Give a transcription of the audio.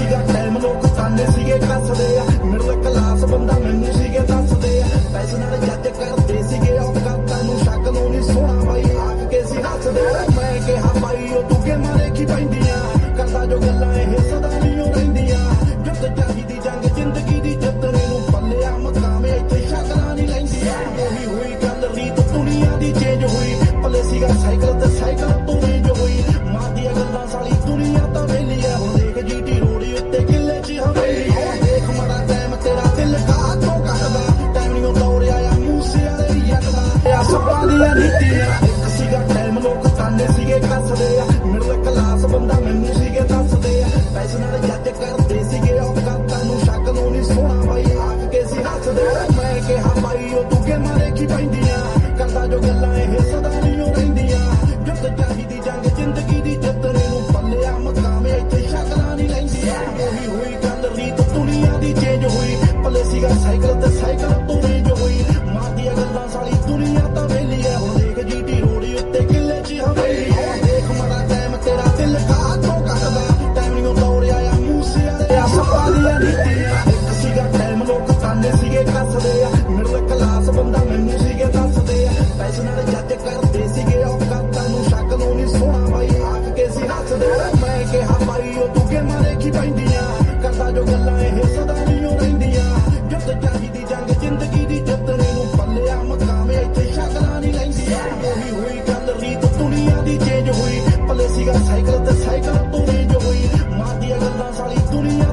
ਸੀਗਾ ਟਾਈਮ ਲੋਕ ਤਾਨੇ ਸੀਗੇ ਕੱਸਦੇ ਆ ਮਿਡਲ ਕਲਾਸ ਬੰਦਾ ਮੈਨੂੰ ਸੀਗੇ ਦੱਸਦੇ ਆ ਪੈਸੇ ਨਾਲ ਜੱਜ ਕਰਦੇ ਸੀਗੇ ਔਕਾਤਾਂ ਨੂੰ ਸ਼ਕਲ ਨੂੰ ਨਹੀਂ ਸੋਹਣਾ ਬਾਈ ਆਖ ਕੇ ਸੀ ਹੱਸਦੇ ਮੈਂ ਕਿਹਾ ਬਾਈ ਉਹ ਤੂੰ ਗੇਮਾਂ ਦੇਖੀ ਪੈਂਦੀਆਂ ਕਰਦਾ ਜੋ ਗੱਲਾਂ ਇਹ ਸਦਾ ਨਹੀਂ ਰਹਿੰਦੀਆਂ ਜੁੱਤ ਚਾਹੀਦੀ ਜੰਗ ਜ਼ਿੰਦਗੀ ਦੀ ਜਿੱਤਣੇ ਨੂੰ ਪੱਲਿਆ ਮਕਾਮ ਇੱਥੇ ਸ਼ਕਲਾਂ ਨਹੀਂ ਲੈਂਦੀਆਂ ਉਹੀ ਹੋਈ ਗੱਲ ਰੀਤ ਦੁਨੀਆ ਦੀ ਚੇਂਜ ਹੋਈ ਪੱਲੇ ਸੀਗਾ ਸਾਈਕਲ ਤੇ ਸਾਈਕਲ ਤੋਂ ਰੇਂਜ ਹੋਈ ਮਾਰਦੀਆਂ ਗੱਲਾਂ ਸਾਲੀ ਦੁਨੀਆ ਤਾਂ ਵੇਲੀ ਆ ਹੁਣ ਦੇਖ ਜੀਟੀ ਰੋਡ ਉੱਤੇ ਕਿੱਲੇ 'ਚ ਹਵੇਲੀ ਆ ਦੇਖ ਮਾੜਾ ਟਾਈਮ ਤੇਰਾ ਦਿਲ ਕਾਹਤੋਂ ਕੱਟਦਾ ਟਾਈਮ ਨਹੀਂ ਦੌੜਿਆ ਆ ਮੂਸੇ ਵਾਲੇ ਯੱਟ ਦਾ ਆ ਸੱਪਾਂ ਦੀਆਂ ਨੀਤੀਆਂ ਇੱਕ ਸੀਗਾ ਟਾਈਮ ਲੋਕ ਤਾਨੇ ਸੀਗੇ ਕੱਸਦੇ ਆ ਮਿਡਲ ਕਲਾਸ ਬੰਦਾ ਮੈਨੂੰ ਸੀਗੇ ਦੱਸਦੇ ਆ ਪੈਸੇ ਨਾਲ ਜੱਜ ਕਰਦੇ ਸੀਗੇ ਔਕਾਤਾਂ ਨੂੰ ਸ਼ਕਲ ਨੂੰ ਨਹੀਂ ਸੋਹਣਾ ਬਾਈ ਆਖ ਕੇ ਸੀ ਹੱਸਦੇ ਮੈਂ ਕਿਹਾ ਬਾਈ ਉਹ ਤੂੰ ਗੇਮਾਂ ਦੇਖੀ ਪੈਂਦੀਆਂ ਕਰਦਾ ਜੋ ਗੱਲਾਂ ਇਹ ਸਦਾ ਨਹੀਂ ਰਹਿੰਦੀਆਂ ਜੁੱਤ ਚਾਹੀਦੀ ਜੰਗ ਜ਼ਿੰਦਗੀ ਦੀ ਜਿੱਤਣੇ ਨੂੰ ਪੱਲਿਆ ਮਕਾਮ ਇੱਥੇ ਸ਼ਕਲਾਂ ਨਹੀਂ ਲੈਂਦੀਆਂ ਉਹੀ ਹੋਈ ਗੱਲ ਰੀਤ ਦੁਨੀਆ ਦੀ ਚੇਂਜ ਹੋਈ ਪੱਲੇ ਸੀਗਾ ਸਾਈਕਲ ਤੇ ਸਾਈਕਲ ਤੋਂ ਰੇਂਜ ਹੋਈ ਮਾਰਦੀਆਂ ਗੱਲਾਂ ਸਾਲੀ ਦੁਨੀਆ ਤਾਂ ਵੇਲੀ ਆ ਹੁਣ ਦੇਖ ਜੀਟੀ ਰੋਡ ਉੱਤੇ ਕਿੱਲੇ 'ਚ ਹਵੇਲੀ ਆ ਦੇਖ ਮਾੜਾ ਟਾਈਮ ਤੇਰਾ ਦਿਲ ਕਾਹਤੋਂ ਕੱਟਦਾ ਟਾਈਮ ਨਹੀਂ ਦੌੜਿਆ ਆ ਮੂਸੇ ਵਾਲੇ ਆ ਸੱਪਾਂ ਦੀਆਂ ਨੀਤੀਆਂ ਇੱਕ ਸੀਗਾ ਟਾਈਮ ਲੋਕ ਤਾਨੇ ਸੀਗੇ ਕੱਸਦੇ ਆ ਮਿਡਲ ਕਲਾਸ ਬੰਦਾ ਮੈਨੂੰ ਸੀਗੇ ਦੱਸਦੇ ਆ ਪੈਸੇ ਨਾਲ ਜੱਜ ਕਰਦੇ ਸੀਗੇ ਔਕਾਤਾਂ ਨੂੰ ਸ਼ਕਲ ਨੂੰ ਨਹੀਂ ਸੋਹਣਾ ਬਾਈ ਆਖ ਕੇ ਸੀ ਹੱਸਦੇ ਮੈਂ ਕਿਹਾ ਬਾਈ ਉਹ ਤੂੰ ਗੇਮਾਂ ਦੇਖੀ ਪੈਂਦੀਆਂ ਕਰਦਾ ਜੋ ਗੱਲਾਂ ਇਹ ਸਦਾ ਨਹੀਂ ਰਹਿੰਦੀਆਂ ਜੁੱਤ ਚਾਹੀਦੀ ਜੰਗ ਜ਼ਿੰਦਗੀ ਦੀ ਜਿੱਤਣੇ ਨੂੰ ਪੱਲਿਆ ਮਕਾਮ ਇੱਥੇ ਸ਼ਕਲਾਂ ਨਹੀਂ ਲੈਂਦੀਆਂ ਉਹੀ ਹੋਈ ਗੱਲ ਰੀਤ ਦੁਨੀਆ ਦੀ ਚੇਂਜ ਹੋਈ ਪੱਲੇ ਸੀਗਾ ਸਾਈਕਲ ਤੇ ਸਾਈਕਲ ਤੋਂ ਰੇਂਜ ਹੋਈ ਮਾਰਦੀਆਂ ਗੱਲਾਂ ਸਾਲੀ ਦੁਨੀਆ